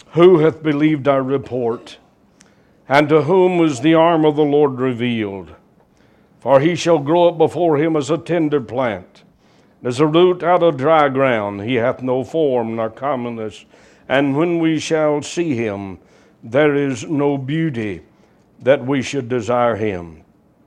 Who hath believed our report? And to whom was the arm of the Lord revealed? For he shall grow up before him as a tender plant, as a root out of dry ground. He hath no form nor comeliness. And when we shall see him, there is no beauty that we should desire him.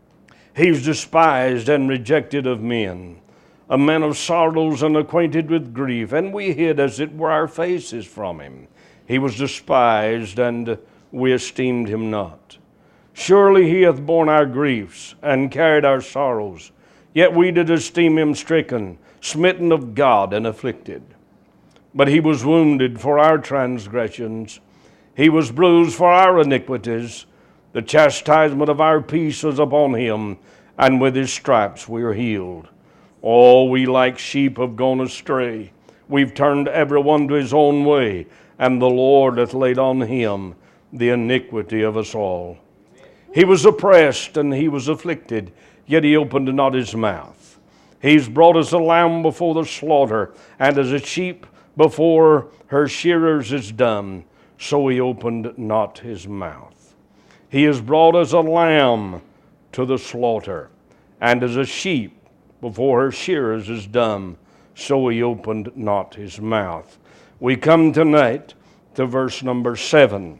He is despised and rejected of men, a man of sorrows and acquainted with grief. And we hid, as it were, our faces from him. He was despised, and we esteemed him not. Surely he hath borne our griefs, and carried our sorrows. Yet we did esteem him stricken, smitten of God, and afflicted. But he was wounded for our transgressions. He was bruised for our iniquities. The chastisement of our peace was upon him, and with his stripes we are healed. All we like sheep have gone astray. We've turned every one to his own way, and the Lord hath laid on him the iniquity of us all. He was oppressed and he was afflicted, yet he opened not his mouth. He's brought as a lamb before the slaughter, and as a sheep before her shearers is dumb, so he opened not his mouth. He is brought as a lamb to the slaughter, and as a sheep before her shearers is dumb, so he opened not his mouth. We come tonight to verse number 7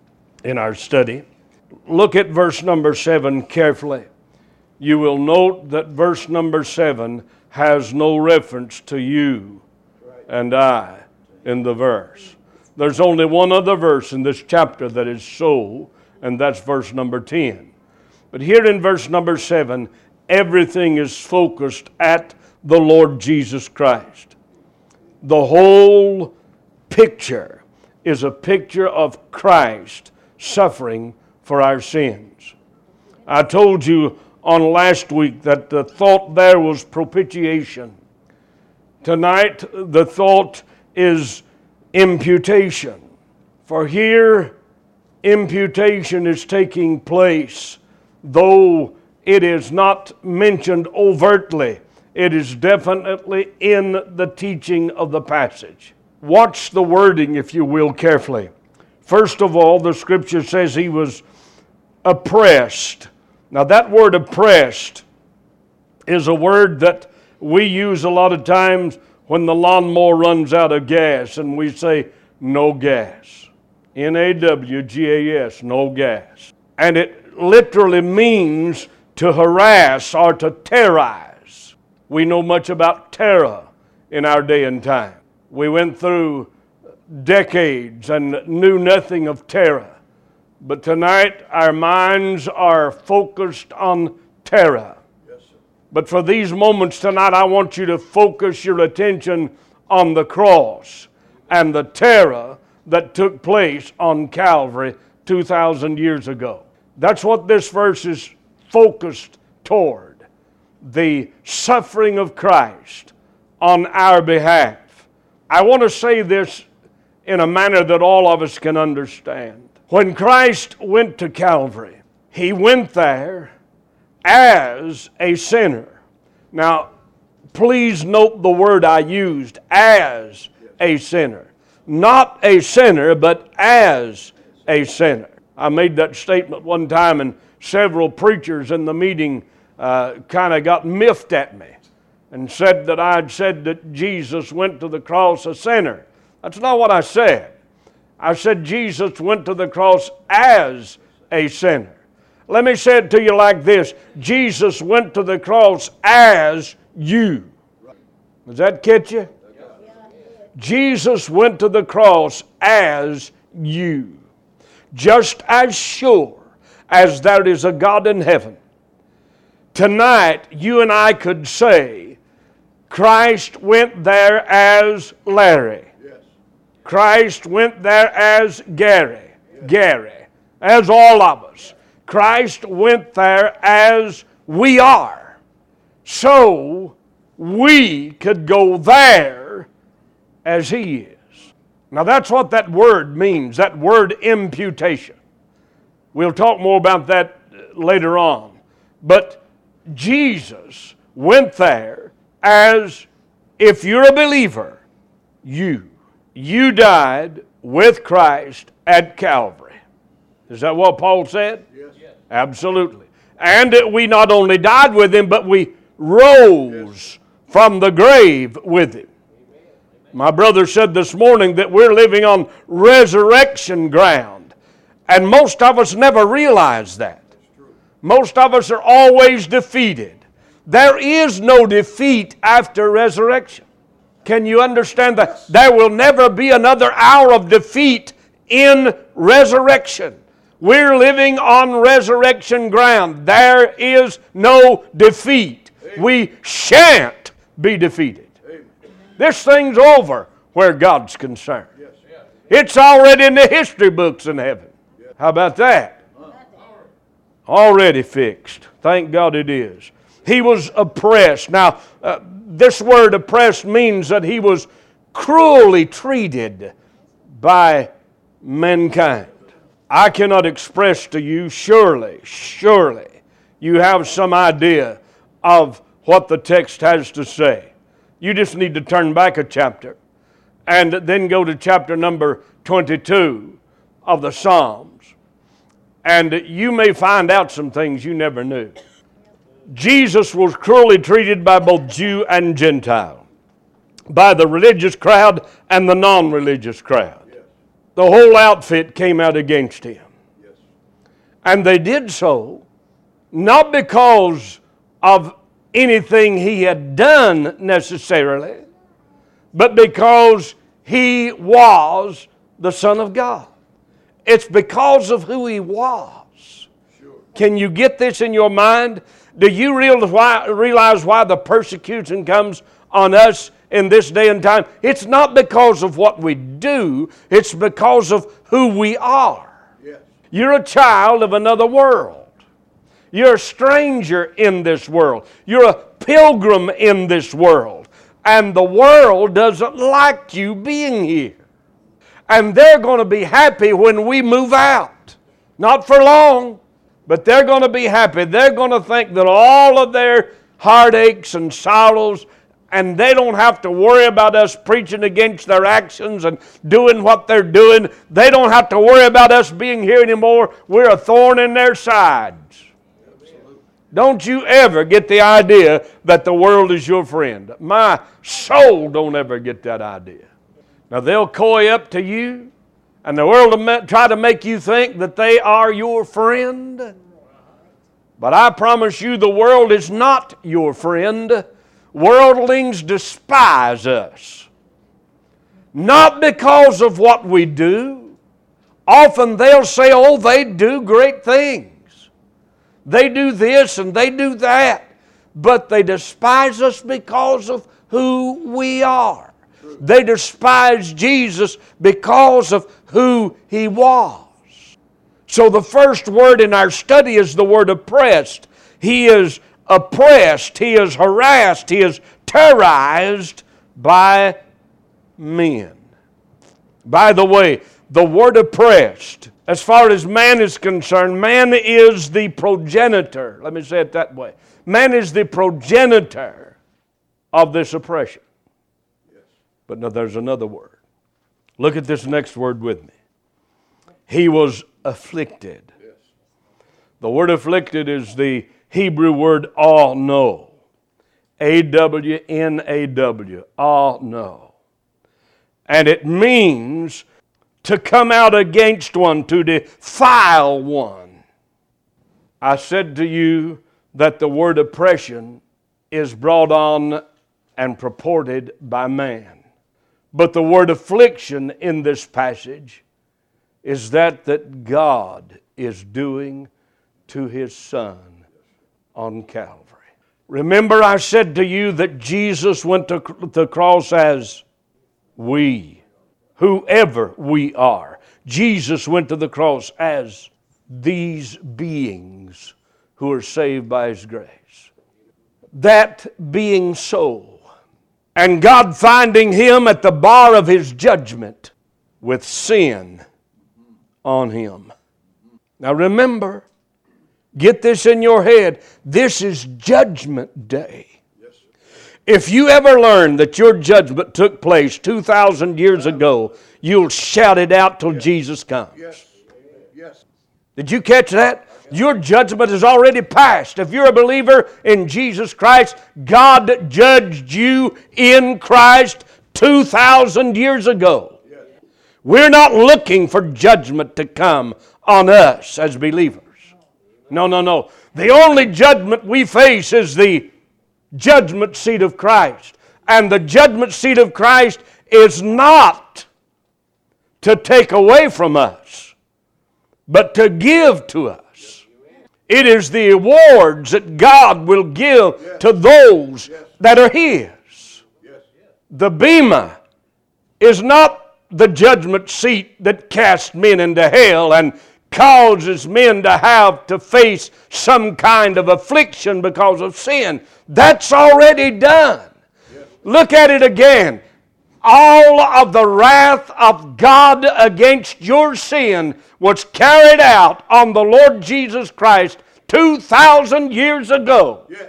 in our study. Look at verse number 7 carefully. You will note that verse number 7 has no reference to you and I in the verse. There's only one other verse in this chapter that is so, and that's verse number 10. But here in verse number 7, everything is focused at the Lord Jesus Christ. The whole picture is a picture of Christ suffering for our sins. I told you on last week that the thought there was propitiation. Tonight the thought is imputation. For here imputation is taking place, though it is not mentioned overtly. It is definitely in the teaching of the passage. Watch the wording, if you will, carefully. First of all, the scripture says he was oppressed. Now that word oppressed is a word that we use a lot of times when the lawnmower runs out of gas and we say, no gas. N-A-W-G-A-S, no gas. And it literally means to harass or to terrorize. We know much about terror in our day and time. We went through decades and knew nothing of terror. But tonight our minds are focused on terror. Yes, sir. But for these moments tonight, I want you to focus your attention on the cross and the terror that took place on Calvary 2,000 years ago. That's what this verse is focused toward. The suffering of Christ on our behalf. I want to say this in a manner that all of us can understand. When Christ went to Calvary, he went there as a sinner. Now, please note the word I used, as a sinner. Not a sinner, but as a sinner. I made that statement one time, and several preachers in the meeting kind of got miffed at me and said that I'd said that Jesus went to the cross a sinner. That's not what I said. I said Jesus went to the cross as a sinner. Let me say it to you like this. Jesus went to the cross as you. Does that catch you? Jesus went to the cross as you. Just as sure as there is a God in heaven, tonight you and I could say Christ went there as Larry. Christ went there as Gary, as all of us. Christ went there as we are. So we could go there as He is. Now that's what that word means, that word imputation. We'll talk more about that later on. But Jesus went there as, if you're a believer, you. You died with Christ at Calvary. Is that what Paul said? Yes. Absolutely. And we not only died with Him, but we rose from the grave with Him. My brother said this morning that we're living on resurrection ground. And most of us never realize that. Most of us are always defeated. There is no defeat after resurrection. Can you understand that? There will never be another hour of defeat in resurrection. We're living on resurrection ground. There is no defeat. We shan't be defeated. This thing's over where God's concerned. It's already in the history books in heaven. How about that? Already fixed. Thank God it is. He was oppressed. Now, this word oppressed means that He was cruelly treated by mankind. I cannot express to you, surely, you have some idea of what the text has to say. You just need to turn back a chapter and then go to chapter number 22 of the Psalms. And you may find out some things you never knew. Jesus was cruelly treated by both Jew and Gentile, by the religious crowd and the non-religious crowd. The whole outfit came out against Him. And they did so not because of anything He had done necessarily, but because He was the Son of God. It's because of who He was. Can you get this in your mind? Do you realize why the persecution comes on us in this day and time? It's not because of what we do. It's because of who we are. Yes. You're a child of another world. You're a stranger in this world. You're a pilgrim in this world. And the world doesn't like you being here. And they're going to be happy when we move out. Not for long, but they're going to be happy. They're going to think that all of their heartaches and sorrows, and they don't have to worry about us preaching against their actions and doing what they're doing. They don't have to worry about us being here anymore. We're a thorn in their sides. Absolutely. Don't you ever get the idea that the world is your friend. My soul don't ever get that idea. Now they'll coy up to you, and the world will try to make you think that they are your friend. But I promise you the world is not your friend. Worldlings despise us. Not because of what we do. Often they'll say, oh, they do great things. They do this and they do that. But they despise us because of who we are. They despise Jesus because of who He was. So the first word in our study is the word oppressed. He is oppressed, He is harassed, He is terrorized by men. By the way, the word oppressed, as far as man is concerned, man is the progenitor. Let me say it that way. Man is the progenitor of this oppression. But no, there's another word. Look at this next word with me. He was afflicted. The word afflicted is the Hebrew word awnaw. A-W-N-A-W. Awnaw. And it means to come out against one, to defile one. I said to you that the word oppression is brought on and purported by man. But the word affliction in this passage is that God is doing to His Son on Calvary. Remember I said to you that Jesus went to the cross as we, whoever we are. Jesus went to the cross as these beings who are saved by His grace. That being so, and God finding Him at the bar of His judgment with sin on Him. Now remember, get this in your head, this is Judgment Day. If you ever learn that your judgment took place 2,000 years ago, you'll shout it out till Jesus comes. Yes. Yes. Did you catch that? Your judgment is already passed. If you're a believer in Jesus Christ, God judged you in Christ 2,000 years ago. We're not looking for judgment to come on us as believers. No, no, no. The only judgment we face is the judgment seat of Christ. And the judgment seat of Christ is not to take away from us, but to give to us. It is the awards that God will give to those that are His. The bema is not the judgment seat that casts men into hell and causes men to have to face some kind of affliction because of sin. That's already done. Look at it again. All of the wrath of God against your sin was carried out on the Lord Jesus Christ 2,000 years ago. Yes.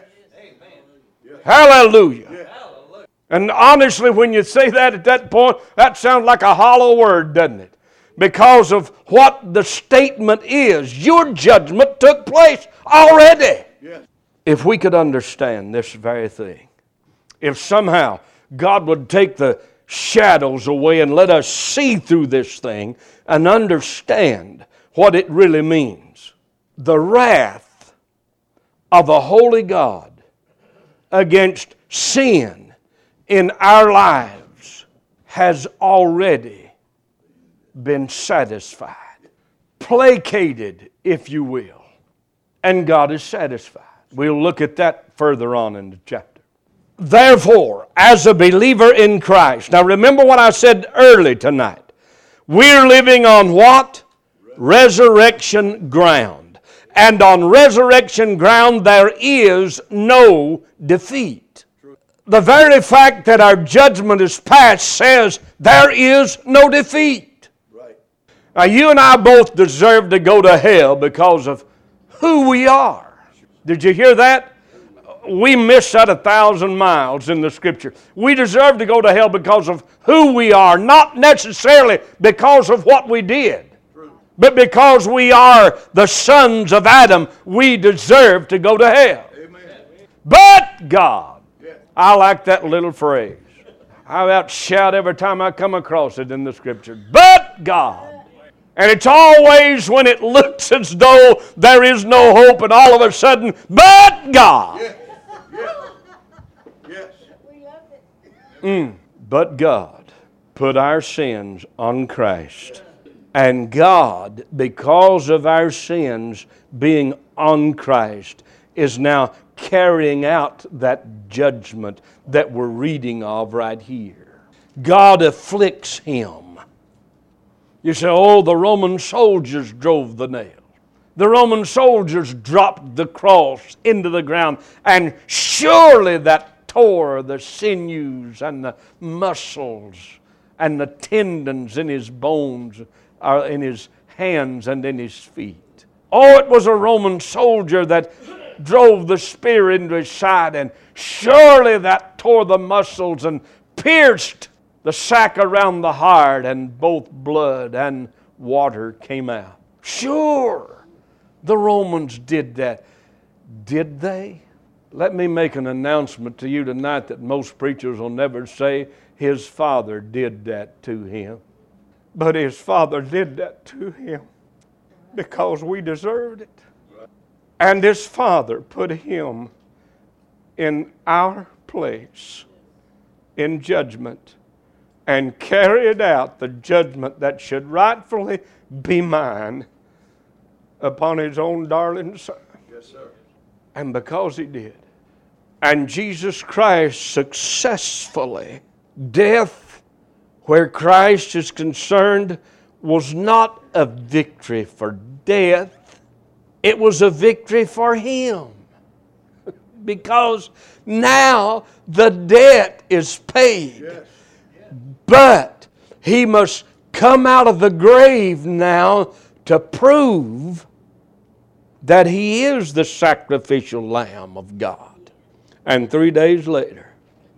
Hallelujah. Yes. And honestly, when you say that at that point, that sounds like a hollow word, doesn't it? Because of what the statement is. Your judgment took place already. Yes. If we could understand this very thing, if somehow God would take the shadows away and let us see through this thing and understand what it really means. The wrath of a holy God against sin in our lives has already been satisfied, placated, if you will, and God is satisfied. We'll look at that further on in the chapter. Therefore, as a believer in Christ, now remember what I said early tonight. We're living on what? Resurrection ground. And on resurrection ground there is no defeat. The very fact that our judgment is passed says there is no defeat. Right. Now you and I both deserve to go to hell because of who we are. Did you hear that? We miss that 1,000 miles in the Scripture. We deserve to go to hell because of who we are, not necessarily because of what we did. But because we are the sons of Adam, we deserve to go to hell. Amen. But God. I like that little phrase. I about shout every time I come across it in the Scripture. But God. And it's always when it looks as though there is no hope and all of a sudden, but God. Yes. Yes. But God put our sins on Christ. And God, because of our sins being on Christ, is now carrying out that judgment that we're reading of right here. God afflicts Him. You say, oh, the Roman soldiers drove the nail. The Roman soldiers dropped the cross into the ground, and surely that tore the sinews and the muscles and the tendons in His bones, in His hands and in His feet. Oh, it was a Roman soldier that drove the spear into His side, and surely that tore the muscles and pierced the sac around the heart, and both blood and water came out. Sure, the Romans did that. Did they? Let me make an announcement to you tonight that most preachers will never say. His Father did that to Him. But His Father did that to Him because we deserved it. And His Father put Him in our place in judgment and carried out the judgment that should rightfully be mine upon His own darling Son. Yes, sir. And because He did, and Jesus Christ successfully, death, where Christ is concerned, was not a victory for death. It was a victory for Him. Because now the debt is paid. Yes. But He must come out of the grave now to prove that He is the sacrificial Lamb of God. And 3 days later,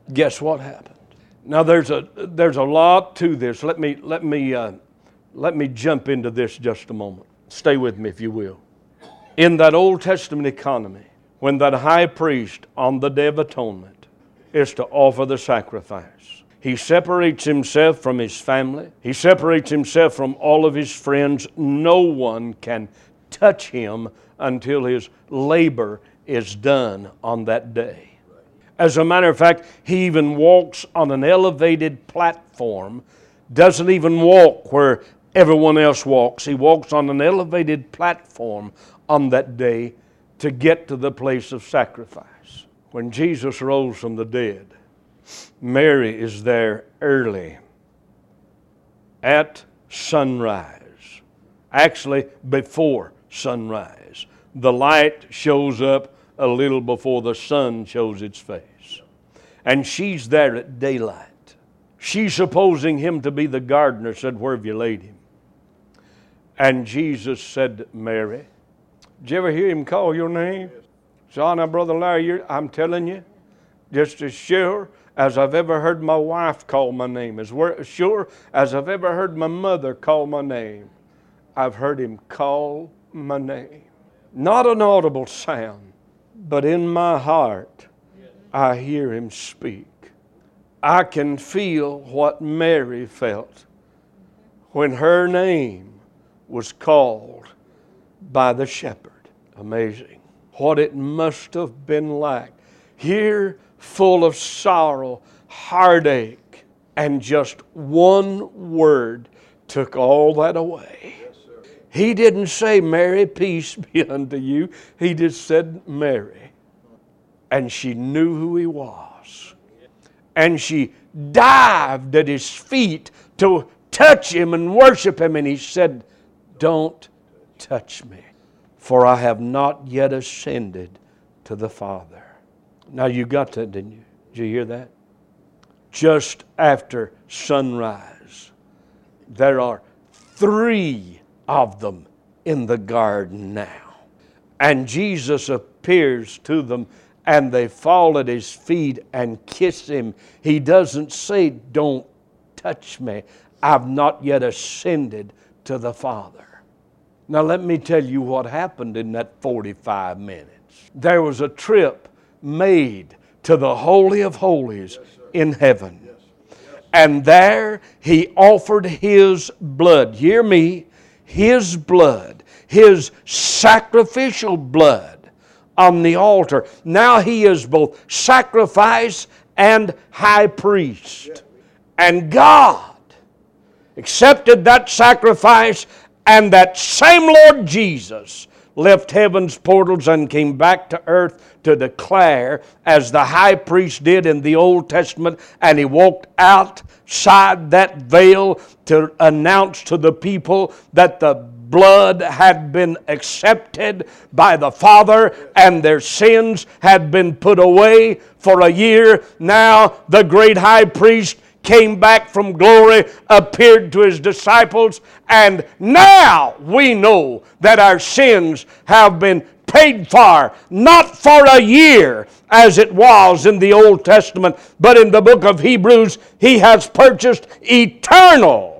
Guess what happened? Now there's a lot to this. Let me jump into this just a moment. Stay with me if you will. In that Old Testament economy, when that high priest on the Day of Atonement is to offer the sacrifice, he separates himself from his family. He separates himself from all of his friends. No one can touch him until his labor is done on that day. As a matter of fact, he even walks on an elevated platform, doesn't even walk where everyone else walks. He walks on an elevated platform on that day to get to the place of sacrifice. When Jesus rose from the dead, Mary is there early at sunrise. Actually, before sunrise. The light shows up a little before the sun shows its face. And she's there at daylight. She, supposing him to be the gardener, said, "Where have you laid him?" And Jesus said, "Mary." Did you ever hear him call your name? So now, Brother Larry, I'm telling you, just as sure as I've ever heard my wife call my name, as sure as I've ever heard my mother call my name, I've heard him call my name. Not an audible sound, but in my heart, I hear him speak. I can feel what Mary felt when her name was called by the shepherd. Amazing. What it must have been like. Here, full of sorrow, heartache, and just one word took all that away. He didn't say, "Mary, peace be unto you." He just said, "Mary." And she knew who he was. And she dived at his feet to touch him and worship him. And he said, "Don't touch me, for I have not yet ascended to the Father." Now you got that, didn't you? Did you hear that? Just after sunrise, there are 3 of them in the garden now. And Jesus appears to them, and they fall at his feet and kiss him. He doesn't say, "Don't touch me. I've not yet ascended to the Father." Now let me tell you what happened in that 45 minutes. There was a trip made to the Holy of Holies in heaven. And there he offered his blood. Hear me. His blood. His sacrificial blood on the altar. Now he is both sacrifice and high priest. And God accepted that sacrifice, and that same Lord Jesus left heaven's portals and came back to earth to declare, as the high priest did in the Old Testament, and he walked outside that veil to announce to the people that the blood had been accepted by the Father and their sins had been put away for a year. Now the great high priest came back from glory, appeared to his disciples, and now we know that our sins have been paid for, not for a year as it was in the Old Testament, but in the book of Hebrews, he has purchased eternal.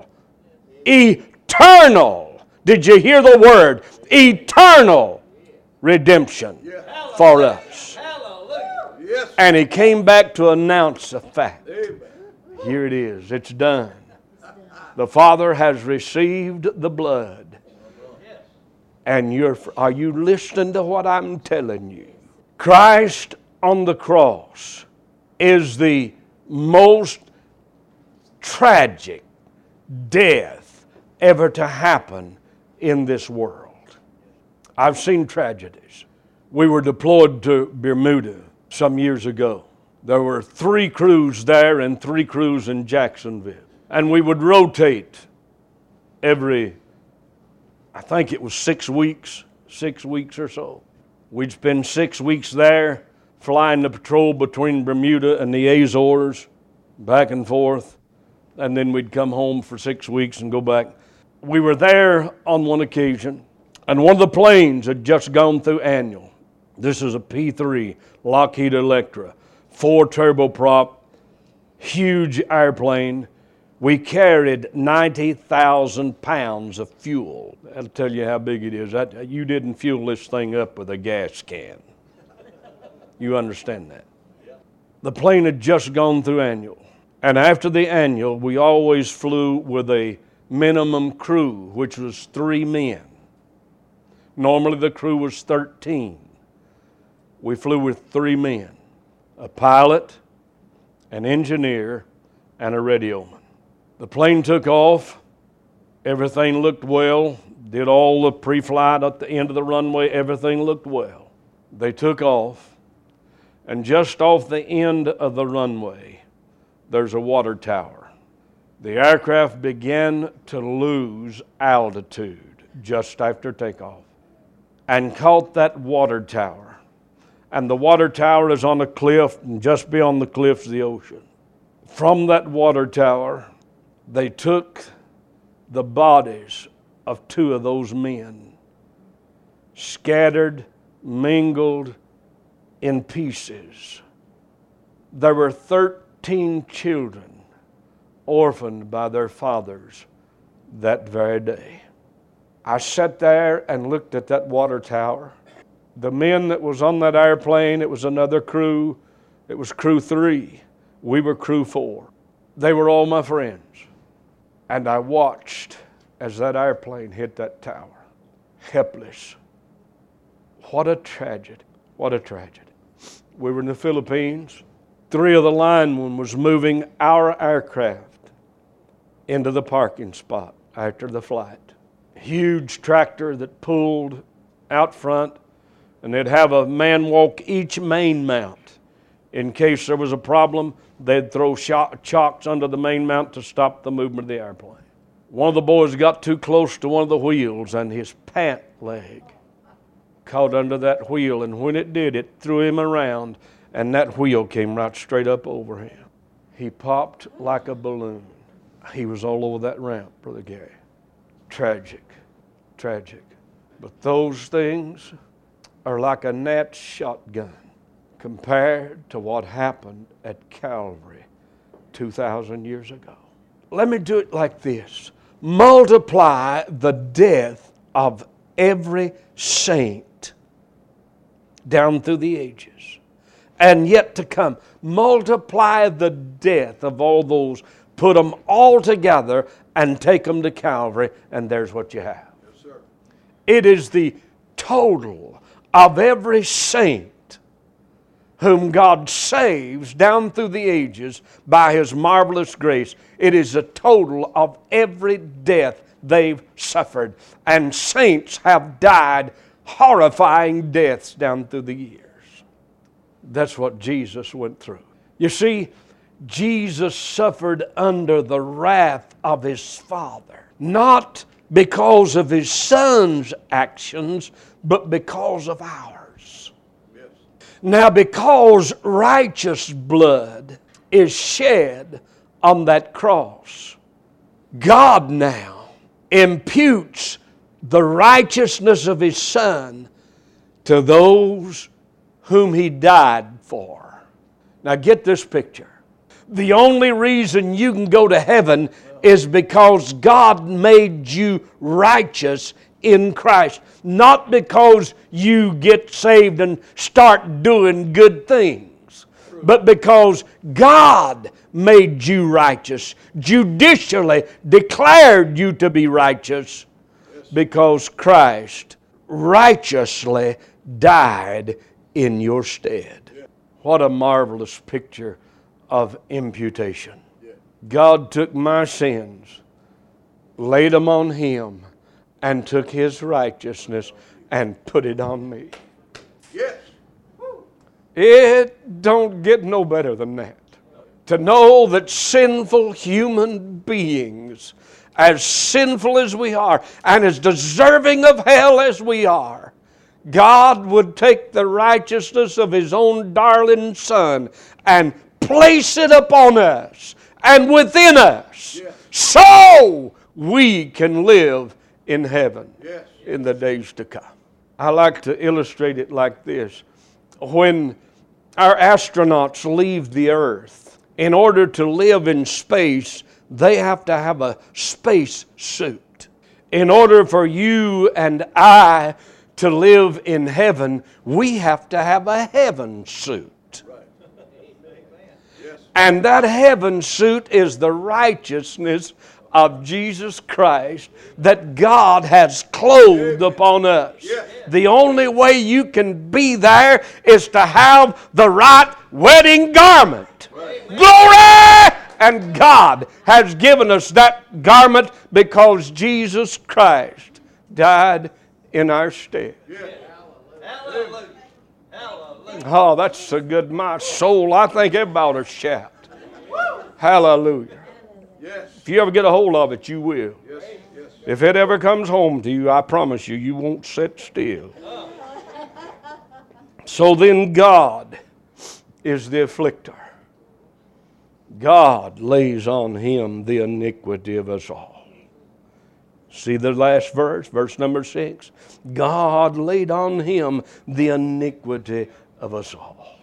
Did you hear the word? Eternal redemption for us. And he came back to announce the fact. Here it is. It's done. The Father has received the blood. And are you listening to what I'm telling you? Christ on the cross is the most tragic death ever to happen in this world. I've seen tragedies. We were deployed to Bermuda some years ago. There were 3 crews there and 3 crews in Jacksonville. And we would rotate every, I think it was 6 weeks or so. We'd spend 6 weeks there flying the patrol between Bermuda and the Azores, back and forth. And then we'd come home for 6 weeks and go back. We were there on one occasion, and one of the planes had just gone through annual. This is a P-3 Lockheed Electra, 4 turboprop, huge airplane. We carried 90,000 pounds of fuel. That'll tell you how big it is. You didn't fuel this thing up with a gas can. You understand that? The plane had just gone through annual. And after the annual, we always flew with a minimum crew, which was 3 men. Normally the crew was 13. We flew with 3 men, a pilot, an engineer, and a radioman. The plane took off. Everything looked well. Did all the pre-flight at the end of the runway. Everything looked well. They took off. And just off the end of the runway, there's a water tower. The aircraft began to lose altitude just after takeoff and caught that water tower. And the water tower is on a cliff, and just beyond the cliff is the ocean. From that water tower, they took the bodies of 2 of those men, scattered, mingled in pieces. There were 13 children orphaned by their fathers that very day. I sat there and looked at that water tower. The men that was on that airplane, it was another crew. It was crew 3. We were crew 4. They were all my friends. And I watched as that airplane hit that tower. Helpless. What a tragedy. What a tragedy. We were in the Philippines. 3 of the linemen was moving our aircraft into the parking spot after the flight. Huge tractor that pulled out front, and they'd have a man walk each main mount. In case there was a problem, they'd throw chocks under the main mount to stop the movement of the airplane. One of the boys got too close to one of the wheels, and his pant leg caught under that wheel, and when it did, it threw him around, and that wheel came right straight up over him. He popped like a balloon. He was all over that ramp, Brother Gary. Tragic, tragic. But those things are like a gnat's shotgun compared to what happened at Calvary 2,000 years ago. Let me do it like this. Multiply the death of every saint down through the ages and yet to come. Multiply the death of all those, put them all together and take them to Calvary, and there's what you have. Yes, sir. It is the total of every saint whom God saves down through the ages by His marvelous grace. It is the total of every death they've suffered. And saints have died horrifying deaths down through the years. That's what Jesus went through. You see, Jesus suffered under the wrath of His Father, not because of His Son's actions, but because of ours. Yes. Now, because righteous blood is shed on that cross, God now imputes the righteousness of His Son to those whom He died for. Now get this picture. The only reason you can go to heaven is because God made you righteous in Christ. Not because you get saved and start doing good things, but because God made you righteous, judicially declared you to be righteous, because Christ righteously died in your stead. What a marvelous picture of imputation. God took my sins, laid them on Him, and took His righteousness and put it on me. Yes. It don't get no better than that. To know that sinful human beings, as sinful as we are, and as deserving of hell as we are, God would take the righteousness of His own darling Son and place it upon us and within us, so we can live in heaven in the days to come. I like to illustrate it like this. When our astronauts leave the earth in order to live in space, they have to have a space suit. In order for you and I to live in heaven, we have to have a heaven suit. And that heaven suit is the righteousness of Jesus Christ that God has clothed upon us. The only way you can be there is to have the right wedding garment. Glory! And God has given us that garment because Jesus Christ died in our stead. Hallelujah. Hallelujah. Oh, that's so good. My soul, I think everybody ought to shout. Hallelujah. If you ever get a hold of it, you will. If it ever comes home to you, I promise you, you won't sit still. So then God is the afflictor. God lays on him the iniquity of us all. See the last verse, verse number 6. God laid on him the iniquity of us all.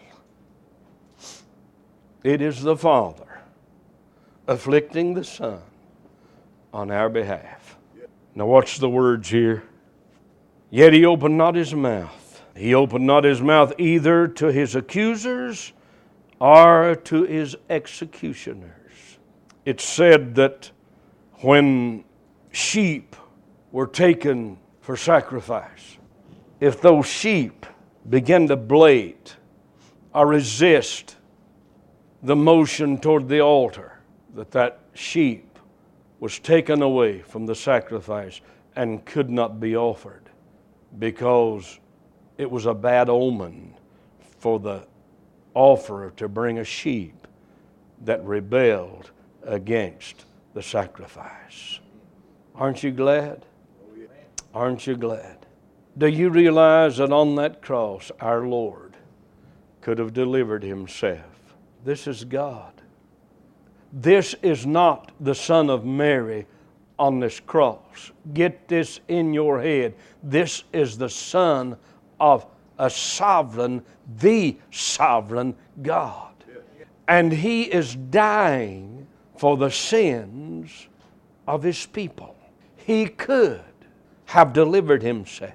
It is the Father afflicting the Son on our behalf. Now watch the words here. Yet he opened not his mouth. He opened not his mouth either to his accusers or to his executioners. It's said that when sheep were taken for sacrifice, if those sheep began to blate or resist the motion toward the altar, that sheep was taken away from the sacrifice and could not be offered because it was a bad omen for the offerer to bring a sheep that rebelled against the sacrifice. Aren't you glad? Aren't you glad? Do you realize that on that cross our Lord could have delivered himself? This is God. This is not the Son of Mary on this cross. Get this in your head. This is the Son of a sovereign, the sovereign God. And he is dying for the sins of his people. He could have delivered himself,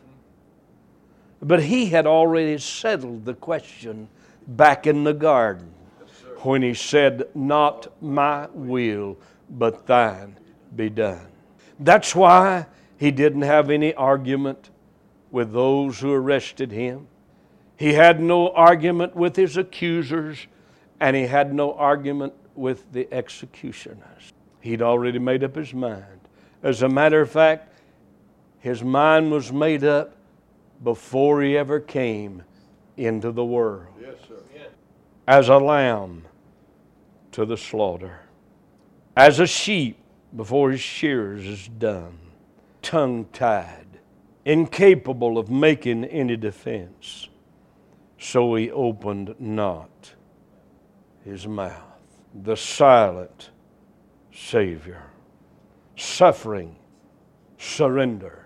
but he had already settled the question back in the garden when he said, not my will, but thine be done. That's why he didn't have any argument with those who arrested him. He had no argument with his accusers, and he had no argument with the executioners. He'd already made up his mind. As a matter of fact, his mind was made up before he ever came into the world. Yes, sir. As a lamb to the slaughter, as a sheep before his shearers is done, tongue-tied, incapable of making any defense, so he opened not his mouth. The silent Savior, suffering, surrender,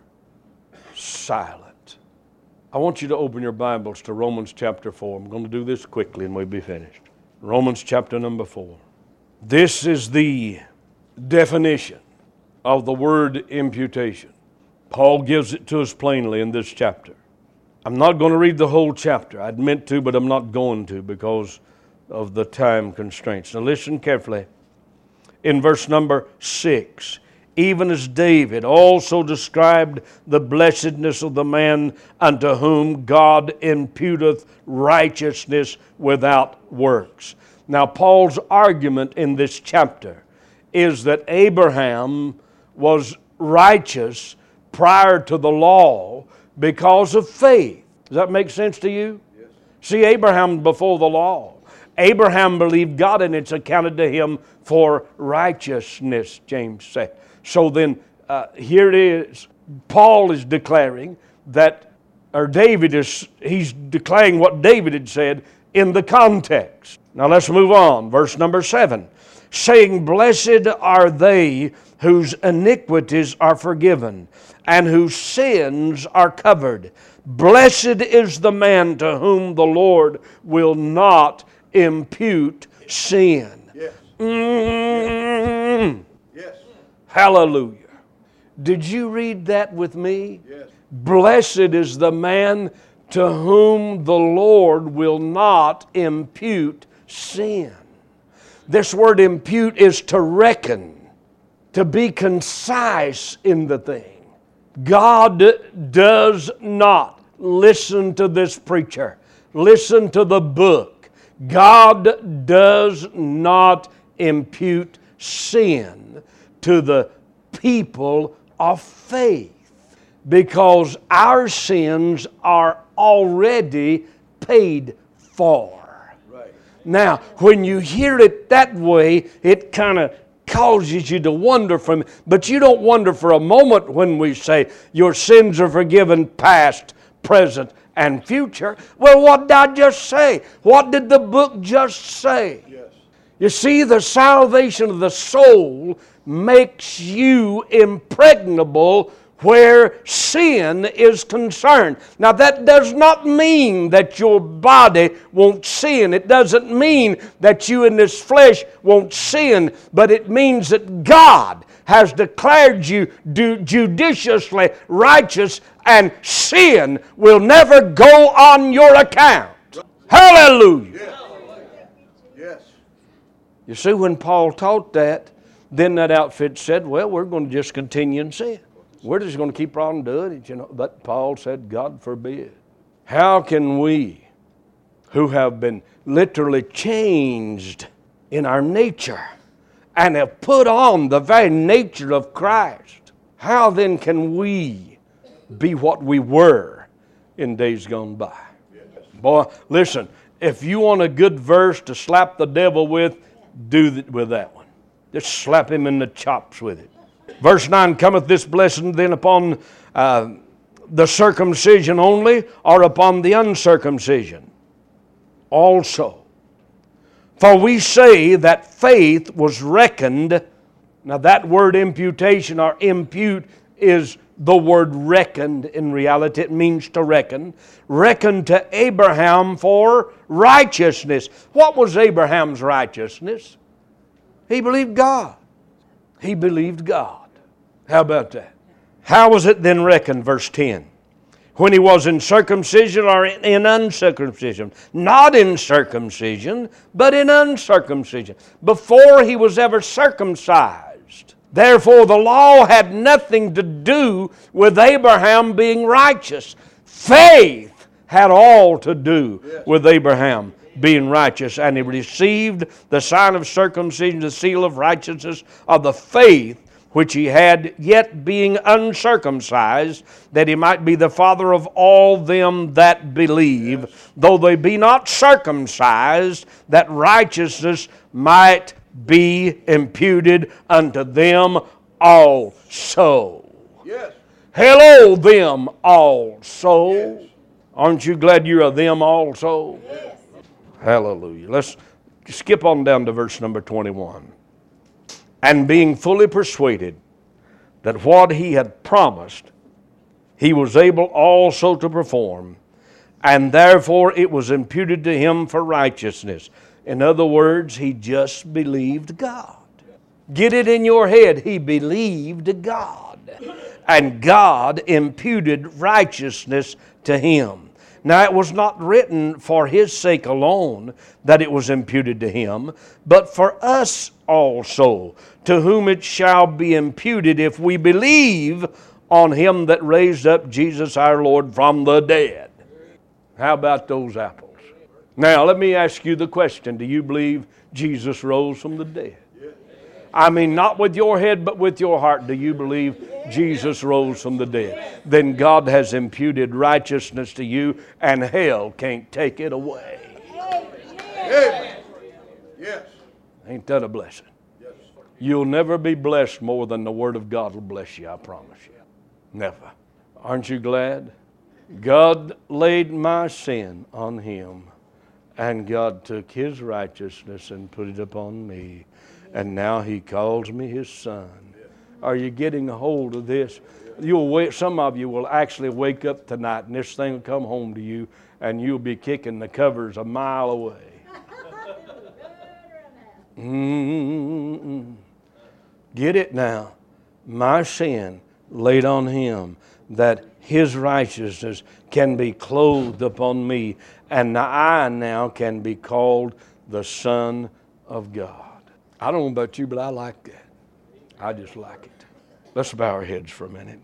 silent. I want you to open your Bibles to Romans chapter 4. I'm going to do this quickly and we'll be finished. Romans chapter number 4. This is the definition of the word imputation. Paul gives it to us plainly in this chapter. I'm not going to read the whole chapter. I'd meant to, but I'm not going to because of the time constraints. Now listen carefully. In verse number 6, even as David also described the blessedness of the man unto whom God imputeth righteousness without works. Now, Paul's argument in this chapter is that Abraham was righteous prior to the law because of faith. Does that make sense to you? Yes. See, Abraham before the law. Abraham believed God and it's accounted to him for righteousness, James said. So then, here it is. Paul is declaring that, or he's declaring what David had said in the context. Now let's move on. Verse number 7. Saying, blessed are they whose iniquities are forgiven and whose sins are covered. Blessed is the man to whom the Lord will not impute sin. Yes. Yes. Hallelujah. Did you read that with me? Yes. Blessed is the man to whom the Lord will not impute sin. This word impute is to reckon, to be concise in the thing. God does not, listen to this preacher, listen to the book. God does not impute sin to the people of faith, because our sins are already paid for. Right. Now, when you hear it that way, it kind of causes you to wonder but you don't wonder for a moment when we say your sins are forgiven past, present, and future. Well, what did I just say? What did the book just say? Yes. You see, the salvation of the soul makes you impregnable where sin is concerned. Now, that does not mean that your body won't sin. It doesn't mean that you in this flesh won't sin, but it means that God has declared you judiciously righteous, and sin will never go on your account. Hallelujah. Yes. Yes. You see, when Paul taught that, then that outfit said, well, we're going to just continue in sin. We're just going to keep on doing it, you know. But Paul said, God forbid. How can we, who have been literally changed in our nature and have put on the very nature of Christ, how then can we be what we were in days gone by? Boy, listen, if you want a good verse to slap the devil with, do it with that one. Just slap him in the chops with it. Verse 9, cometh this blessing then upon the circumcision only, or upon the uncircumcision also? For we say that faith was reckoned. Now that word imputation or impute is the word reckoned in reality. It means to reckon. Reckoned to Abraham for righteousness. What was Abraham's righteousness? He believed God. He believed God. How about that? How was it then reckoned? Verse 10. When he was in circumcision or in uncircumcision? Not in circumcision, but in uncircumcision. Before he was ever circumcised. Therefore the law had nothing to do with Abraham being righteous. Faith had all to do with Abraham being righteous. And he received the sign of circumcision, the seal of righteousness of the faith which he had, yet being uncircumcised, that he might be the father of all them that believe, though they be not circumcised, that righteousness might be imputed unto them also. Yes. Hello, them also. Yes. Aren't you glad you're a them also? Yes. Hallelujah. Let's skip on down to verse number 21. And being fully persuaded that what he had promised, he was able also to perform, and therefore it was imputed to him for righteousness. In other words, he just believed God. Get it in your head, he believed God. And God imputed righteousness to him. Now, it was not written for his sake alone that it was imputed to him, but for us also, to whom it shall be imputed if we believe on him that raised up Jesus our Lord from the dead. How about those apples? Now, let me ask you the question. Do you believe Jesus rose from the dead? I mean, not with your head, but with your heart. Do you believe Jesus rose from the dead? Then God has imputed righteousness to you, and hell can't take it away. Amen. Yes. Ain't that a blessing? Yes. You'll never be blessed more than the Word of God will bless you, I promise you. Never. Aren't you glad? God laid my sin on him, and God took his righteousness and put it upon me. And now he calls me his son. Are you getting a hold of this? Some of you will actually wake up tonight and this thing will come home to you and you'll be kicking the covers a mile away. Get it now. My sin laid on him, that his righteousness can be clothed upon me, and I now can be called the Son of God. I don't know about you, but I like that. I just like it. Let's bow our heads for a minute.